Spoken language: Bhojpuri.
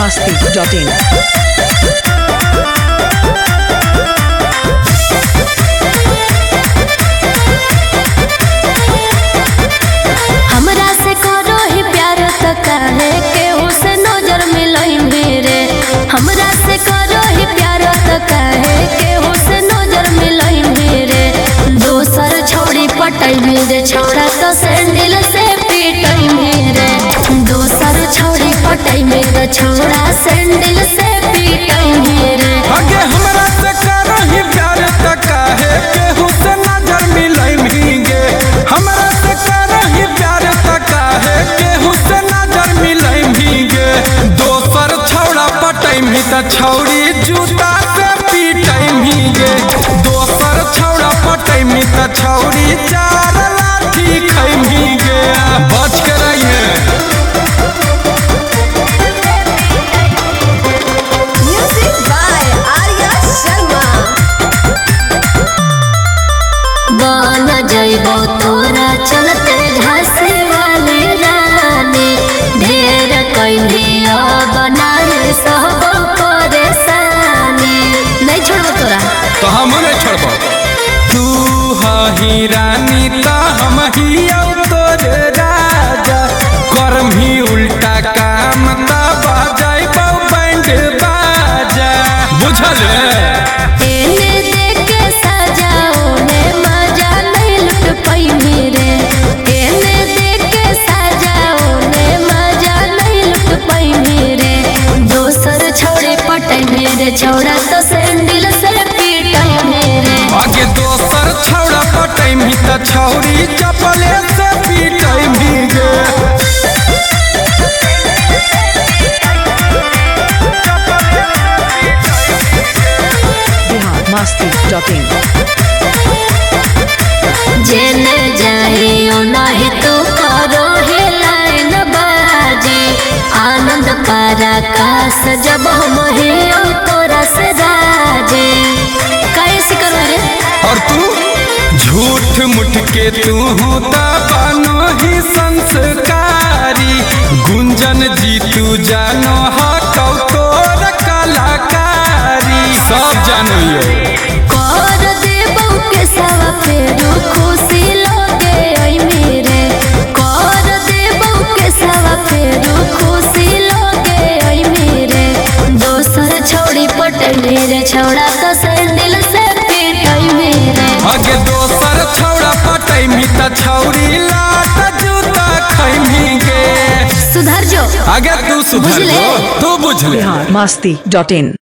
masti.in। हमरा से करो ही प्यार त काहे केहू से नजर मिलई मेरे। हमरा से करो ही प्यार त काहे केहू से नजर मिलई मेरे। दोसर छोड़ी पटई मेरे छोड़ा तो सैंडल से पीटई मेरे। दोसर छोड़ी पटई मेरे छोड़ा सैंडल से पीटई मेरे। आगे हमरा से करो ही प्यार त काहे केहू से नजर मिलई भीगे। हमरा से करो ही प्यार त काहे केहू से नजर मिलई भीगे। दोसर छौड़ा पटई मी त छौड़ी जूता से पीटई भीगे। दोसर छौड़ा पटई मी त छौड़ी चार लाठी खई भीगे। बच के रहिए। Music by Arya Sharma। बन जइबो तोरा चलते झांसे वाले रानी। ढेर कइलिया बनाए सब परेशानी। नहीं छोड़बो तोरा तो हम नहीं छोड़बो। तू ही रानी ता हम ही तोर राजा। करम ही उल्टा काम ता बाजाई बैंड बाजा। बुझल एने देके सजाओ ने मजा नहीं लुट पाई मेरे। एने देके सजाओ ने मजा नहीं लुट पाई मेरे। दोसर छोड़े पटई मेरे छोड़ा तो सैंडल से पीटई मेरे। आगे दोसर छौड़ा पटई मी त छौड़ी चपले से पीटई भीगे। masti.in। जेने जाइयो नहीं तो करो हे लाइन बाजी। आनंद पराकाश जब हम हियो तोरा से राजी। कैसे करो रे और तू झूठ मुठ के तू होता बनो ही संस्कारी। गुंजन जी तू जानो हटौ तोर कलाकारी। सब जानो ये कर देबो के सवा फेरू खुशी लगे आई मेरे। कर देबो के सवा फेरू खुशी लगे आई मेरे। दोसर छोड़ी पटई मेरे छोड़ा तो सैंडल से पीटई मेरे। आगे दोसर छौड़ा पटई मी त छौड़ी लात जूता खई भीगे। सुधर जो आगे तू सुधर बुझले? जो तू बुझले। masti.in।